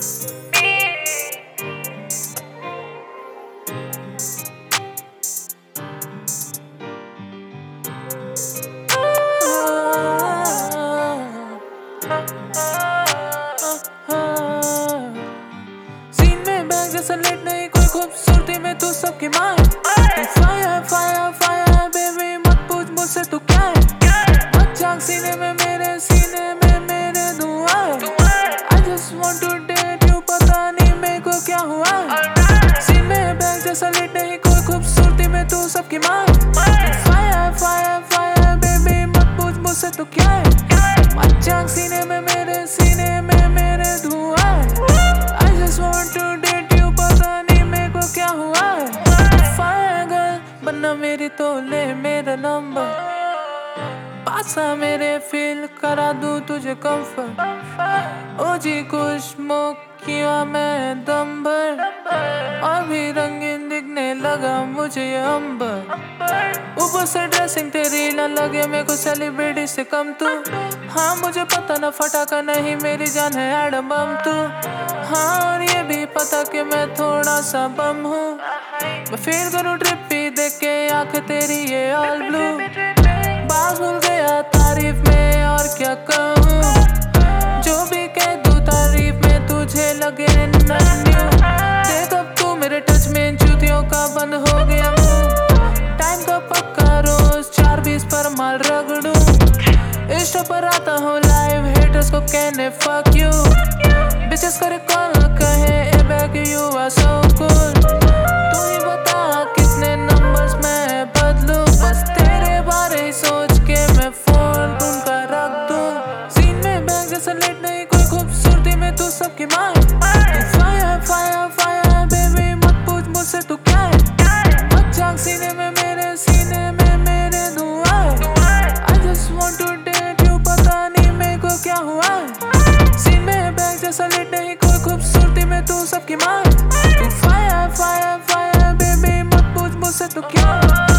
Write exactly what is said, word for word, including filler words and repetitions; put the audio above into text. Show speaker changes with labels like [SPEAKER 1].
[SPEAKER 1] Scene में bag जैसा late नहीं कोई खूबसूरती में तू सबकी माँ है। फायर फायर फायर बेबी मत पूछ मुझसे तू क्या है। मत झांक सीने में मेरे सीने में मेरे धुआं है। I just want to date you पता नहीं मेरे को क्या हुआ है। सीन में बैग जैसा लेट नहीं कोई खूबसूरती में तू सबकी माँ है। फायर फायर फायर बेबी मत पूछ मुझसे तू क्या है। मत झांक सीने में मेरे सीने में मेरे धुआं है। I just want to date you पता नहीं मेरे को क्या हुआ है। फायर गर्ल बनना मेरी तो ले मेरा नंबर। पास आ मेरे फील करा दूं तुझे कंफर्ट। ओ जी कुछ मुक किया मैं दम भर। और भी रंगीन दिखने लगा मुझे ये अंबर। ऊपर से ड्रेसिंग तेरी ना लगे मेरे को सेलिब्रिटी से कम तू। हाँ मुझे पता ना फटाका नहीं मेरी जान है एडम बम तू। हाँ और ये भी पता कि मैं थोड़ा सा बम हूँ। मैं फील करूँ ट्रिपी देख के आंखें तेरी ये ऑल ब्लू। बात भूल गया तारीफ में और क्या कहूँ। जो भी कह दूँ तारीफ में तुझे लगे न्यू। देख अब तू मेरे टच में जूतियों का बंद हो गया मुंह। टाइम का पक्का रोज चार बीस पर माल रगड़ूं। इंस्टा पर आता हूँ लाइव हेटर्स को कहने fuck you। बिचेस करे कॉल न कहे a bag you are so cool. तू ही बता कितने नंबर्स मैं बदलूं। बस तेरे बारे ही सोच के मैं फोन उनका रख दूं। सीन में बैग जैसा लेट नहीं कोई खूबसूरती में तू सबकी माँ है। फायर फायर फायर बेबी मत पूछ मुझसे तू क्या है। मत झांक सीने में मेरे सीने में मेरे धुआं है। I just want to date you पता नहीं मेरे को क्या हुआ है। सीन में बैग जैसा लेट नहीं कोई खूबसूरती में तू सबकी माँ है। फायर फायर फायर बेबी मत पूछ मुझसे तू क्या है।